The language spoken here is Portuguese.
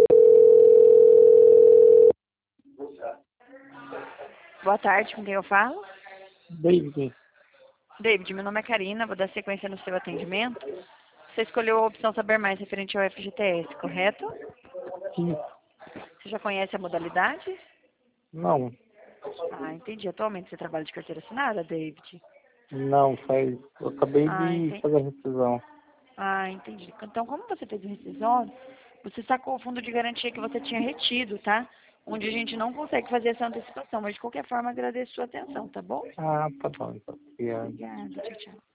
Boa tarde, com quem eu falo? David, David, meu nome é Karina, vou dar sequência no seu atendimento. Você escolheu a opção saber mais referente ao FGTS, correto? sim, Você já conhece a modalidade? não, Ah, entendi. Atualmente você trabalha de carteira assinada, David? não, eu acabei Ah, de entendi. fazer a rescisão. Ah, entendi. Então, como você fez o rescisório, você sacou o fundo de garantia que você tinha retido, tá? Onde a gente não consegue fazer essa antecipação, mas de qualquer forma agradeço a sua atenção, tá bom? Ah, tá bom, então. Obrigado. Obrigada, tchau, tchau.